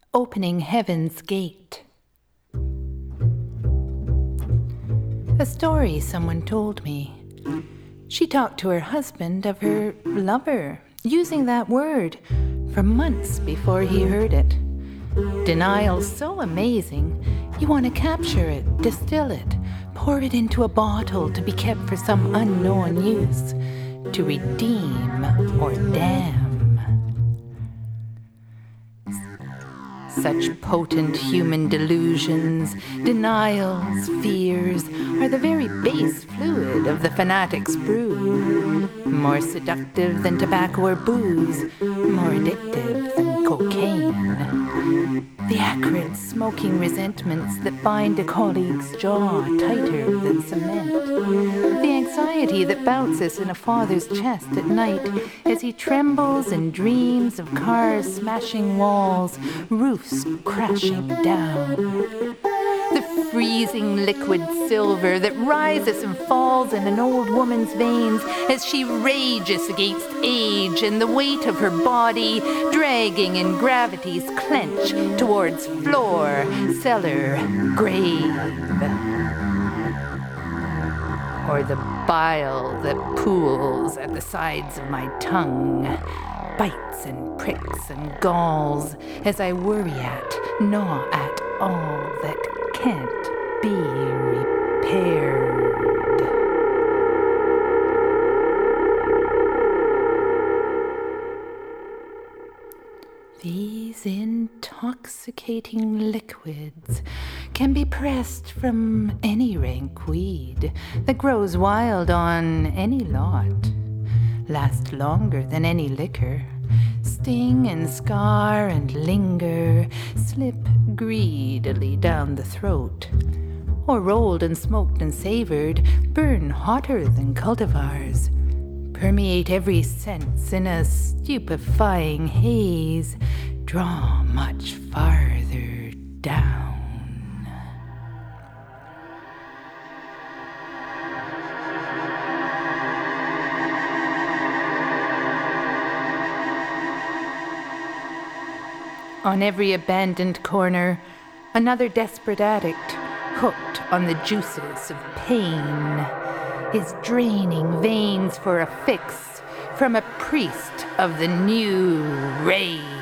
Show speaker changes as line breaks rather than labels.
opening heaven's gate. A story someone told me. She talked to her husband of her lover, using that word for months before he heard it. Denial so amazing, you want to capture it, distill it, pour it into a bottle to be kept for some unknown use, to redeem or damn. Such potent human delusions, denials, fears, are the very base fluid of the fanatic's brew. More seductive than tobacco or booze, more addictive than cocaine. The acrid, smoking resentments that bind a colleague's jaw tighter than cement. The anxiety that bounces in a father's chest at night as he trembles and dreams of cars smashing walls, roofs crashing down. The freezing liquid silver that rises and falls in an old woman's veins as she rages against age and the weight of her body dragging in gravity's clench towards floor, cellar, grave. Or the bile that pools at the sides of my tongue, bites and pricks and galls as I worry at, gnaw at all that can't be repaired. These intoxicating liquids can be pressed from any rank weed that grows wild on any lot, last longer than any liquor, sting and scar and linger, slip greedily down the throat, or rolled and smoked and savored, burn hotter than cultivars, permeate every sense in a stupefying haze, draw much farther down. On every abandoned corner, another desperate addict, hooked on the juices of pain, is draining veins for a fix from a priest of the new rage.